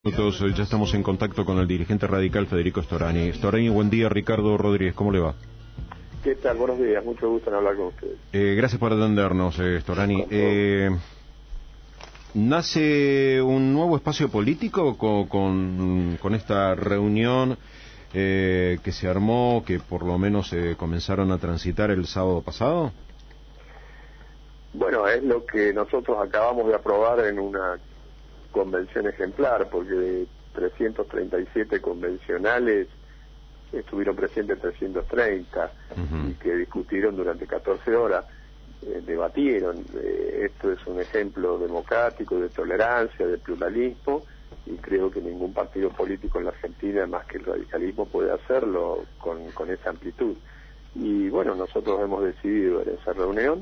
Ya estamos en contacto con el dirigente radical Federico Storani. Storani, buen día. Ricardo Rodríguez, ¿cómo le va? ¿Qué tal? Buenos días, mucho gusto en hablar con ustedes. Gracias por atendernos, Storani. ¿Nace un nuevo espacio político con esta reunión que se armó, que por lo menos comenzaron a transitar el sábado pasado? Bueno, es lo que nosotros acabamos de aprobar en una convención ejemplar, porque de 337 convencionales estuvieron presentes 330 y que discutieron durante 14 horas, debatieron. Esto es un ejemplo democrático de tolerancia, de pluralismo, y creo que ningún partido político en la Argentina, más que el radicalismo, puede hacerlo con esa amplitud. Y bueno, nosotros hemos decidido en esa reunión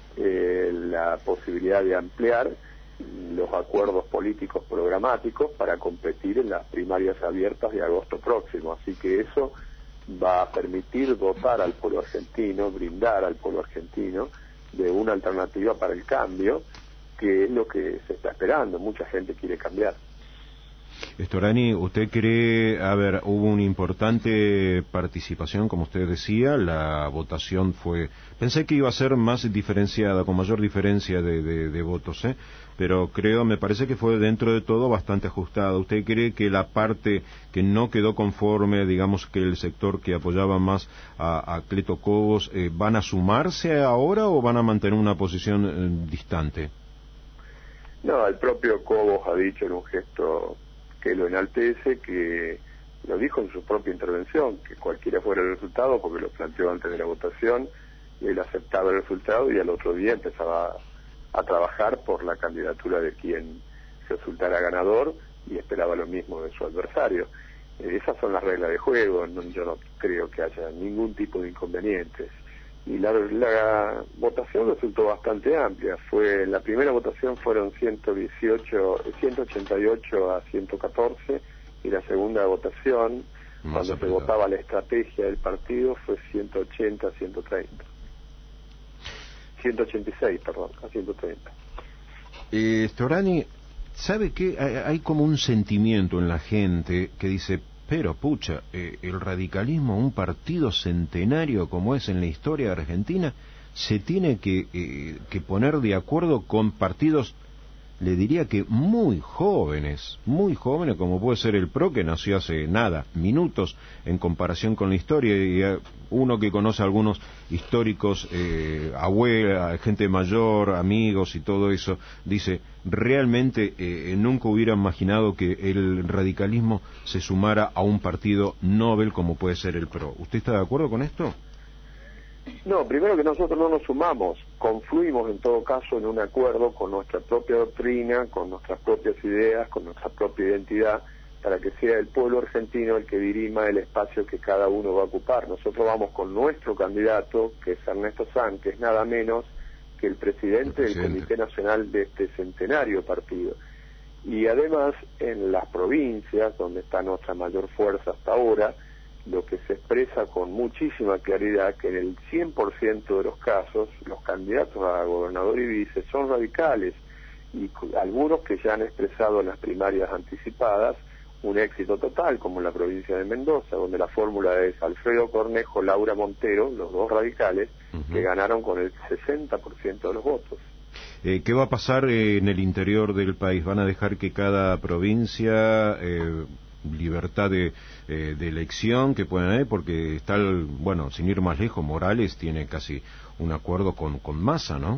la posibilidad de ampliar los acuerdos políticos programáticos para competir en las primarias abiertas de agosto próximo. Así que eso va a permitir dotar al pueblo argentino, brindar al pueblo argentino de una alternativa para el cambio, que es lo que se está esperando. Mucha gente quiere cambiar. Storani, ¿usted cree, hubo una importante participación, como usted decía, la votación pensé que iba a ser más diferenciada, con mayor diferencia de votos, pero me parece que fue dentro de todo bastante ajustada. ¿Usted cree que la parte que no quedó conforme, digamos que el sector que apoyaba más a Cleto Cobos, van a sumarse ahora o van a mantener una posición distante? No, el propio Cobos ha dicho en un gesto que lo enaltece, que lo dijo en su propia intervención, que cualquiera fuera el resultado, porque lo planteó antes de la votación, él aceptaba el resultado y al otro día empezaba a trabajar por la candidatura de quien resultara ganador y esperaba lo mismo de su adversario. Esas son las reglas de juego, yo no creo que haya ningún tipo de inconvenientes. Y la votación resultó bastante amplia. La primera votación fueron 188 a 114, y la segunda votación, cuando se votaba la estrategia del partido, fue 180 a 130. 186, perdón, a 130. Storani, ¿sabe qué? Hay como un sentimiento en la gente que dice, pero pucha, el radicalismo, un partido centenario como es en la historia de Argentina, se tiene que poner de acuerdo con partidos, le diría que muy jóvenes como puede ser el PRO, que nació hace minutos en comparación con la historia, y uno que conoce a algunos históricos, abuela, gente mayor, amigos y todo eso, dice, realmente nunca hubiera imaginado que el radicalismo se sumara a un partido Nobel como puede ser el PRO. ¿Usted está de acuerdo con esto? No, primero que nosotros no nos sumamos, confluimos en todo caso en un acuerdo con nuestra propia doctrina, con nuestras propias ideas, con nuestra propia identidad, para que sea el pueblo argentino el que dirima el espacio que cada uno va a ocupar. Nosotros vamos con nuestro candidato, que es Ernesto Sanz, que es nada menos que el presidente del Comité Nacional de este centenario partido. Y además, en las provincias, donde está nuestra mayor fuerza hasta ahora, lo que se expresa con muchísima claridad que en el 100% de los casos los candidatos a gobernador y vice son radicales, y algunos que ya han expresado en las primarias anticipadas un éxito total, como en la provincia de Mendoza, donde la fórmula es Alfredo Cornejo, Laura Montero, los dos radicales, que ganaron con el 60% de los votos. ¿Qué va a pasar en el interior del país? ¿Van a dejar que cada provincia libertad de elección que puedan haber? Porque está sin ir más lejos, Morales tiene casi un acuerdo con Massa, ¿no?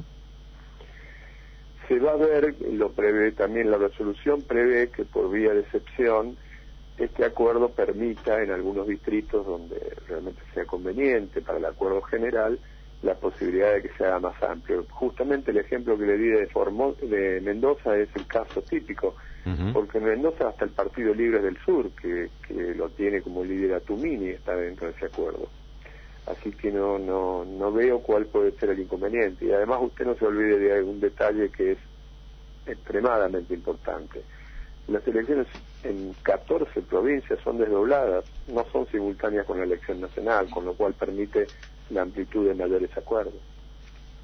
Se va a ver, lo prevé también la resolución, prevé que por vía de excepción este acuerdo permita en algunos distritos donde realmente sea conveniente para el acuerdo general la posibilidad de que se haga más amplio. Justamente el ejemplo que le di de Mendoza es el caso típico, porque en Mendoza hasta el Partido Libre del Sur, que lo tiene como líder a Tumini, está dentro de ese acuerdo. Así que no veo cuál puede ser el inconveniente. Y además usted no se olvide de algún detalle que es extremadamente importante. Las elecciones en 14 provincias son desdobladas, no son simultáneas con la elección nacional, con lo cual permite la amplitud de mayores acuerdos.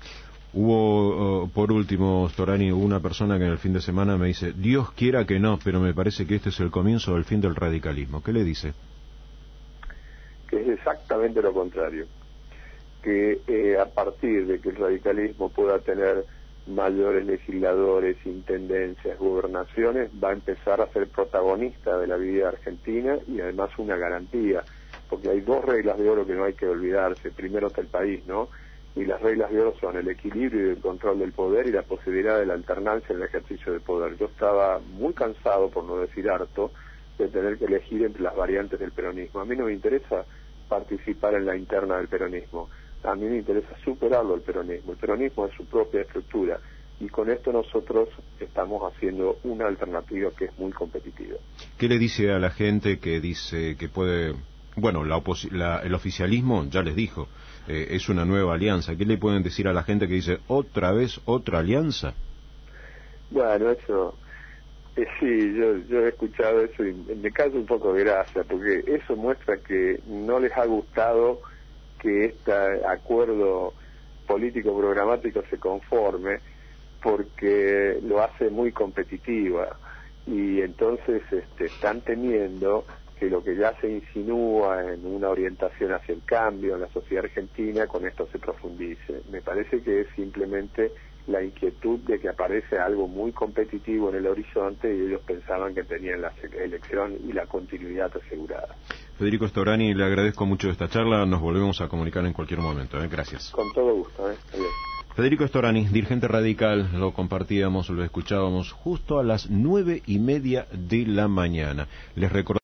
Hubo, por último, Storani, una persona que en el fin de semana me dice, Dios quiera que no, pero me parece que este es el comienzo del fin del radicalismo. ¿Qué le dice? Que es exactamente lo contrario, que a partir de que el radicalismo pueda tener mayores legisladores, intendencias, gobernaciones, va a empezar a ser protagonista de la vida argentina y además una garantía, porque hay dos reglas de oro que no hay que olvidarse. Primero está el país, ¿no? Y las reglas de oro son el equilibrio y el control del poder y la posibilidad de la alternancia en el ejercicio del poder. Yo estaba muy cansado, por no decir harto, de tener que elegir entre las variantes del peronismo. A mí no me interesa participar en la interna del peronismo, a mí me interesa superarlo el peronismo. El peronismo es su propia estructura y con esto nosotros estamos haciendo una alternativa que es muy competitiva. ¿Qué le dice a la gente que dice que puede... Bueno, el oficialismo ya les dijo, es una nueva alianza. ¿Qué le pueden decir a la gente que dice, otra vez, otra alianza? Bueno, eso, sí, yo he escuchado eso y me causa un poco de gracia, porque eso muestra que no les ha gustado que este acuerdo político programático se conforme, porque lo hace muy competitiva y entonces están temiendo que lo que ya se insinúa en una orientación hacia el cambio en la sociedad argentina, con esto se profundice. Me parece que es simplemente la inquietud de que aparece algo muy competitivo en el horizonte y ellos pensaban que tenían la elección y la continuidad asegurada. Federico Storani, le agradezco mucho esta charla, nos volvemos a comunicar en cualquier momento. Gracias. Con todo gusto. Adiós. Federico Storani, dirigente radical, lo compartíamos, lo escuchábamos justo a las 9:30 de la mañana. Les